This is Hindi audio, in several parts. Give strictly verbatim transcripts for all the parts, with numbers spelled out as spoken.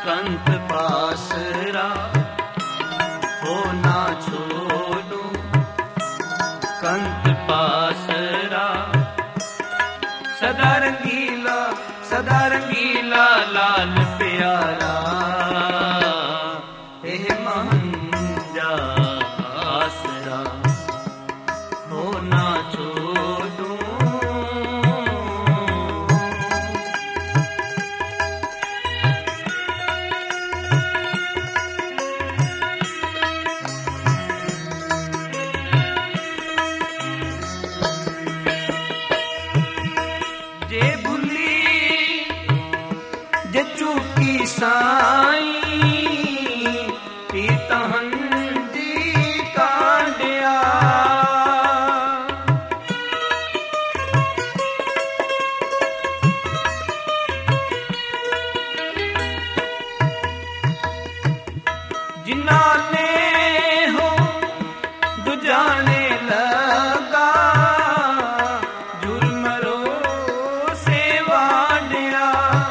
कंत पासरा हो ना छोड़ो, कंत पासरा सदा रंगीला सदा रंगीला लाल प्यारा, एह महंजा आसरा हो ना छोड़ो। जे भूली जे चूकी साईं पीतहन जी कांडिया, जिन्ना ने हो दुजाने लगा झुरमरो से वाडिया,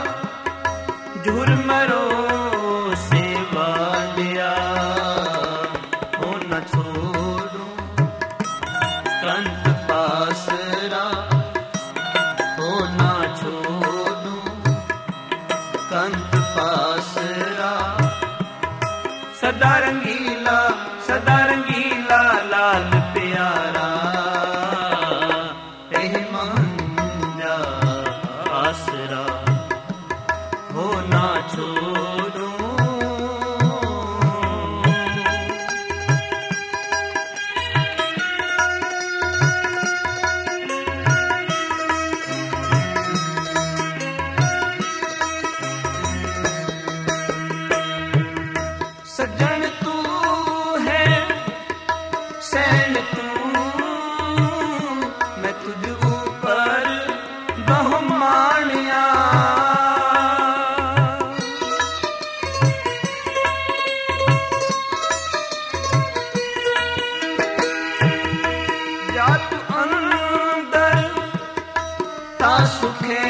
झुरमरो से वाडिया हो न छोड़ो, कंत पासरा हो न छोड़ो, कंत पासरा सदा रंगीला सदा रंगीला लाल प्यारा, एह महंजा आसरा हो ना छोड़ो। सज्जन तू है सैन तू, मैं तुझ ऊपर बहुमानिया, जा तू अंदर ता सुखे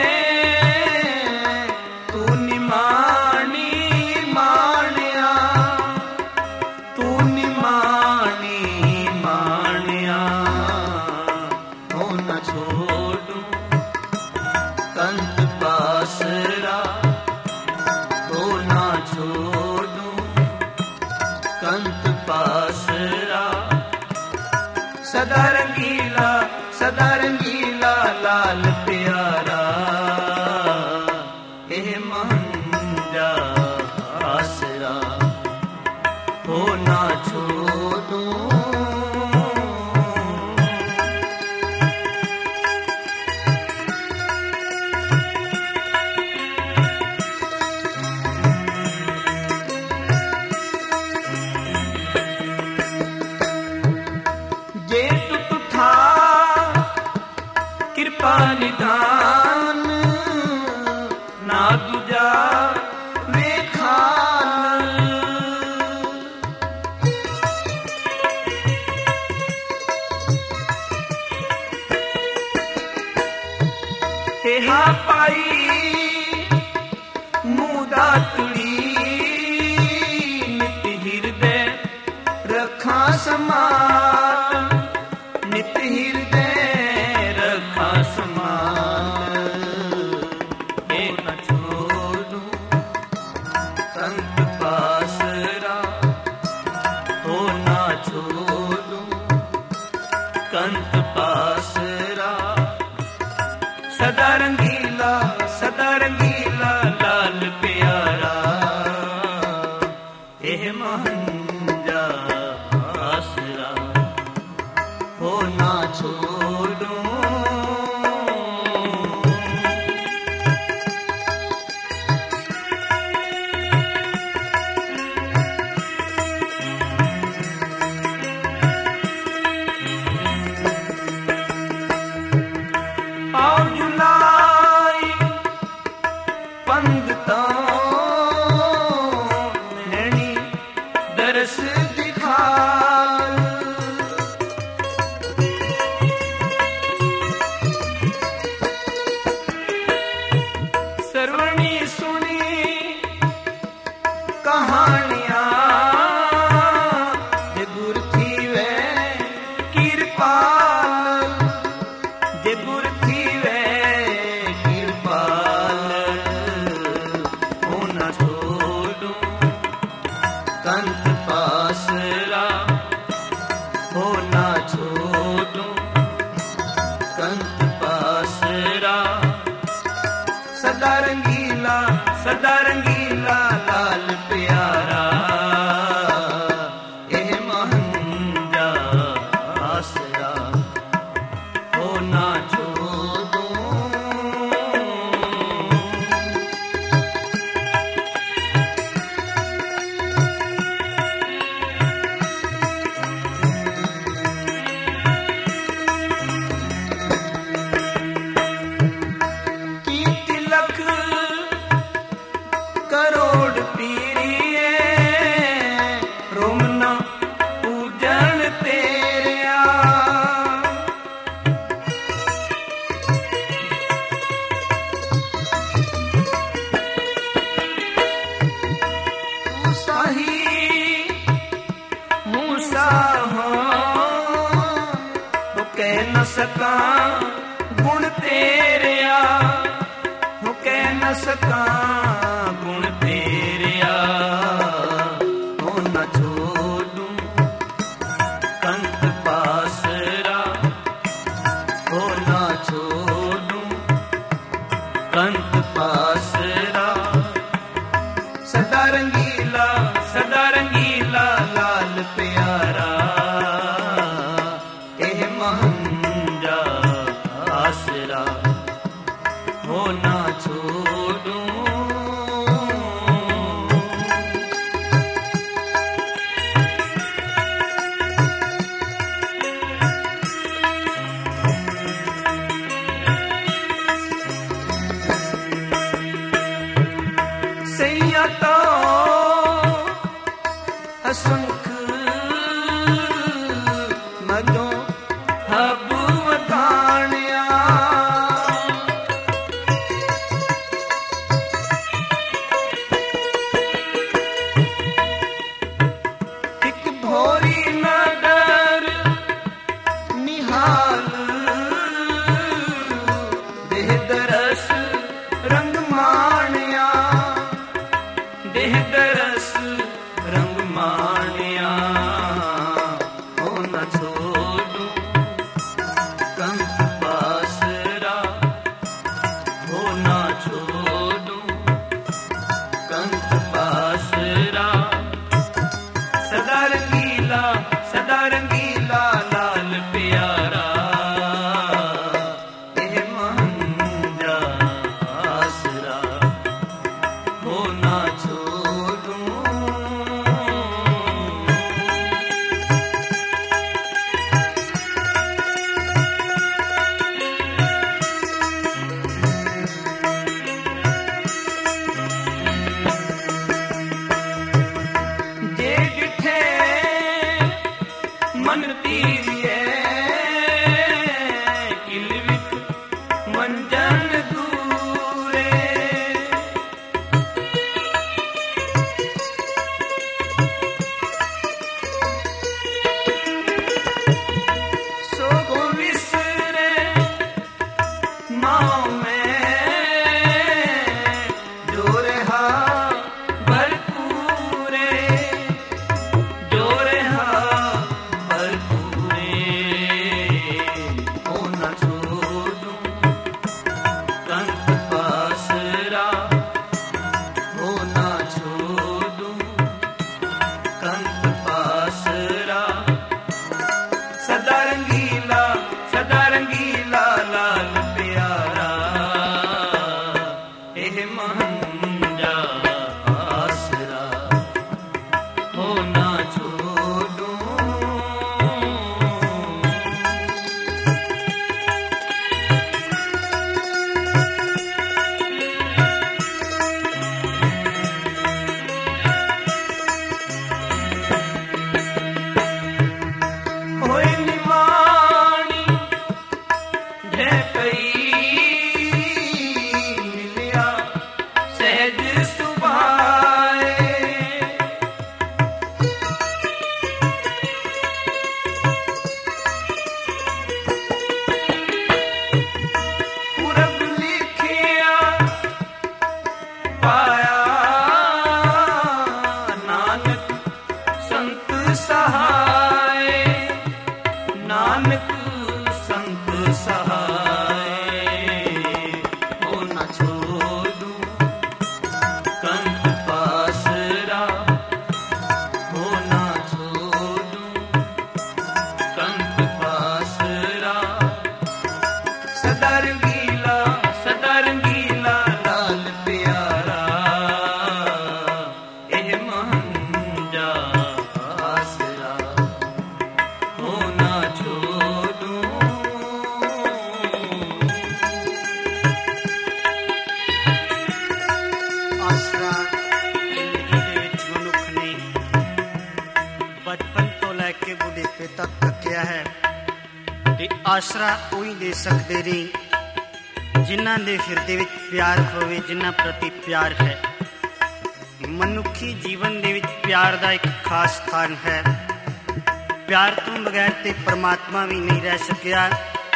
तू निमानी मानिया, तू निमानी मानिया हो न छोड़ो, कंत पासरा हो ना छोड़ो, कंत पासरा सदा रंगीला सदा रंगीला लाल प्यारा, एह महंजा आसरा हो ना छोड़ो। जे तू था कृपा निधान ना दूजा वेखान, हेहा पाई मुदा तुड़ी नित हृदय रखा समान, नित हृदय रखा समान, हे न छोड़ो, कंत पासरा हो ना छोड़ो, कंत पासरा सदा रंगीला सदा रंगीला लाल प्यारा, एह महंजा आसरा हो ना छोड़ो। आओ जुलाई पंगता नैनी दरस दिखा, कहानियां जे गुर थीवे कृपाल जे गुर थीवे कृपाल हो न छोड़ू कंत पासरा हो न छोड़ू कंत पासरा सदा रंगीला सदा रंगीला लाल प्यारा एह महंजा आसरा हो ना छोड़ो की तिलक करोड़ पीरिए रोमना पूजन तेरिया तू साही मूसा हो तो कह न सका गुण तेरिया हो कह न सका गुण तेरिया हो न छोड़ू कंत पासरा हो न छोड़ू कंत पासरा सदा रंगीला सदा रंगीला लाल प्यारा एह महंजा आसरा हो ना छोड़ू सैया तो असंख मदों हब वताणिया एक भोरी नगर निहाल देह दरस रंग माणिया देह दरस रंग माणिया हो न छोड़ू कंत पासरा हो न छोड़ू कंत पासरा सदा रंगीला सदा रंगीला लाल प्यारा एह महंजा आसरा हो ना छोड़ू जे डिठे मन तीरिए किलविख मंजन दूरे सो को विसरे माँ में जो रहा भरपूरे जो रहा भरपूरे हो न छोड़ू कंत पासरा हो न छोड़ू कंत पासरा सदा रंगीला सदा रंगीला लाल प्यारा एह महंजा आसरा हो ना छोड़ू होए निमाणी ढे कई मिलिया सहज सुभाए ਆਸਰਾ ਉਹੀ ਦੇ ਸਕਦੇ ਨੇ ਜਿਨ੍ਹਾਂ ਦੇ ਹਿਰਦੇ ਵਿੱਚ ਪਿਆਰ ਹੋਵੇ, ਜਿਨ੍ਹਾਂ ਪ੍ਰਤੀ ਪਿਆਰ ਹੈ। ਮਨੁੱਖੀ ਜੀਵਨ ਦੇ ਵਿੱਚ ਪਿਆਰ ਦਾ ਇੱਕ ਖਾਸ ਸਥਾਨ ਹੈ। ਪਿਆਰ ਤੋਂ ਬਗੈਰ ਤੇ ਪਰਮਾਤਮਾ ਵੀ ਨਹੀਂ ਰਹਿ ਸਕਿਆ,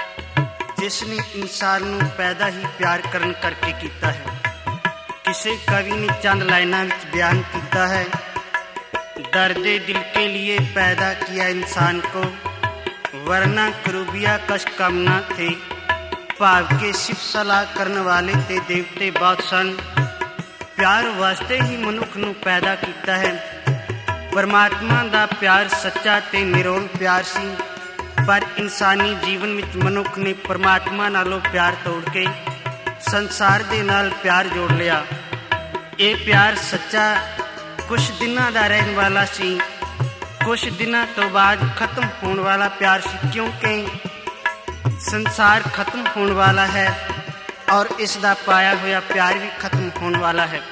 ਜਿਸ ਨੇ ਇਨਸਾਨ ਨੂੰ ਪੈਦਾ ਹੀ ਪਿਆਰ ਕਰਨ ਕਰਕੇ ਕੀਤਾ ਹੈ। ਕਿਸੇ ਕਵੀ ਨੇ ਚੰਦ ਲਾਈਨਾਂ ਵਿੱਚ ਬਿਆਨ ਕੀਤਾ ਹੈ, दर्दे दिल के लिए पैदा किया इंसान को, वरना करूबिया कश कम न थे। भाव के सिफ सलाह करने वाले ते देवते बहुत सन। प्यार वास्ते ही मनुख नूं पैदा किया है। परमात्मा दा प्यार सच्चा ते निरोल प्यार सी, पर इंसानी जीवन विच मनुख ने परमात्मा नालों प्यार तोड़ के संसार दे नाल प्यार जोड़ लिया। ये प्यार सच्चा कुछ दिनों का रहने वाला सी, कुछ दिनों तो बाद खत्म होने वाला प्यार सी, क्योंकि संसार खत्म होने वाला है और इसका पाया हुआ प्यार भी खत्म होने वाला है।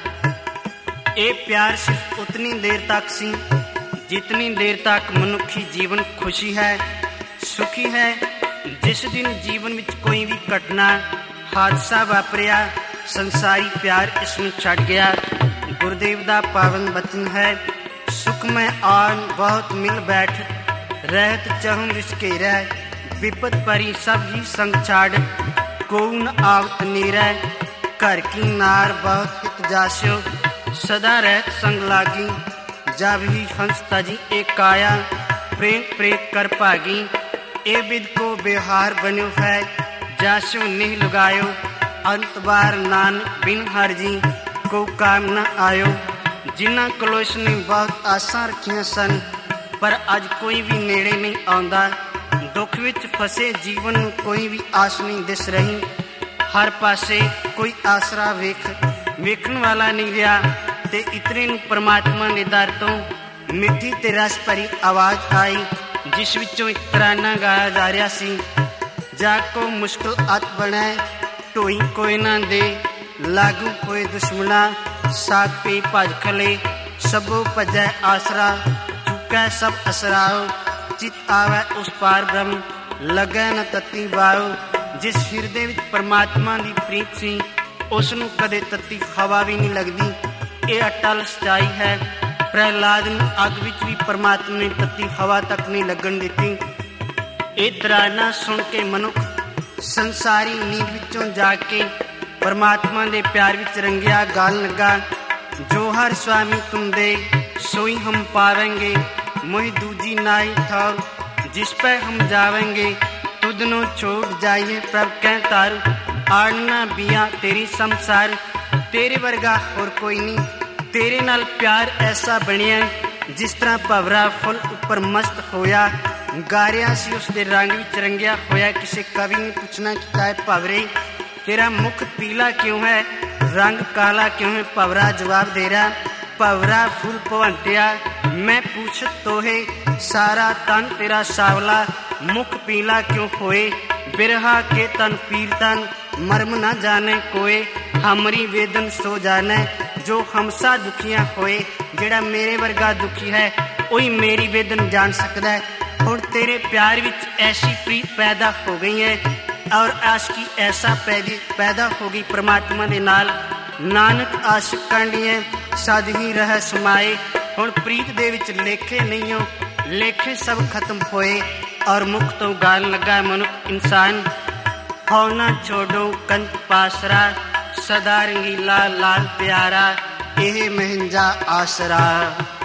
ये प्यार सिर्फ उतनी देर तक सी जितनी देर तक मनुखी जीवन खुशी है, सुखी है। जिस दिन जीवन में कोई भी घटना हादसा वापरिया, संसारी प्यार इसमें छड़ गया। गुरुदेव दा पावन बचन है, सुख में आन बहुत मिल बैठ, रहत चहुं रिसके रह, विपत परी सब ही संग छाड़, को न आवत नीरै। घर की नार बहुत हित जास्यो, सदा रहत संग लागी, जब ही हंस तजी एक आया, प्रेम प्रेत कर भागी। ए विद को व्यवहार बन्यो है, जास्यो नहीं लगायो, अंत बार नानक बिन हर जी, को काम न आयो। जिन्हां कोलों इसने बहुत आसां रखियां सन, पर अज कोई भी नेड़े नहीं आउंदा। दुख विच फसे जीवन नूं कोई भी आस नहीं दिस रही। हर पासे कोई आसरा वेख वेखण वाला नहीं रहा। ते इतने नूं परमात्मा दे दर तों मिठी ते रस भरी आवाज़ आई, जिस विचों एक तराना गाया जा रहा सी। जाको मुश्किल अत बने, ढोई कोई ना दे, लागू होए दुश्मना, साग पे भज खले, सबो भजै आसरा, चुकै सब असराओ। चित आवे उस पार ब्रह्म, लगै न तत्ती वाओ। जिस हिरदे विच परमात्मा दी प्रीत सी, उस नूं कदे तत्ती हवा भी नहीं लगदी। ये अटल सच्चाई है। प्रहलाद नूं अग विच भी परमात्मा ने तत्ती हवा तक नहीं लगन दित्ती। ये तराना सुन के मनुख संसारी नींद विचों जाग के परमात्मा दे प्यार विच रंगिया गाल लगा। जो हर स्वामी तुम दे, सोई हम पावेंगे, मोहि दूजी नाई ठार, जिस पे हम जावेंगे, तुदनो छोड़ जाइए प्रभ कह तारू। आड़ना बिया तेरी संसार, तेरे वर्गा और कोई नहीं। तेरे नाल प्यार ऐसा बनिया जिस तरह भवरा फुल उपर मस्त होया, गारिया सी उसके रंग विच रंगिया होया। किसी कवि ने पूछना किया है, भवरे तेरा मुख पीला क्यों है, रंग काला क्यों है? भवरा जवाब दे रहा, भवरा फूल भवंतिया, मैं पूछ तो है, सारा तन तेरा सावला, मुख पीला क्यों होए? बिरहा के तन पीर तन, मर्म न जाने कोए, हमरी वेदन सो जाने, जो हमसा दुखियां होए। जेड़ा मेरे वर्गा दुखी है, वही मेरी वेदन जान सकता है। हुण तेरे प्यार विच ऐसी प्रीत पैदा हो गई है और आशिकी ऐसा पैदा हो गई परमात्मा दे नाल। नानक आशिक कांडिए सद ही रह समाए। हुण प्रीत दे विच लेखे नहीं हो, लेखे सब खत्म होए और मुख तो गाल लगा मनुख इंसान। हो ना छोड़ो कंत पासरा, सदा रंगीला लाल प्यारा, एह महंजा आसरा।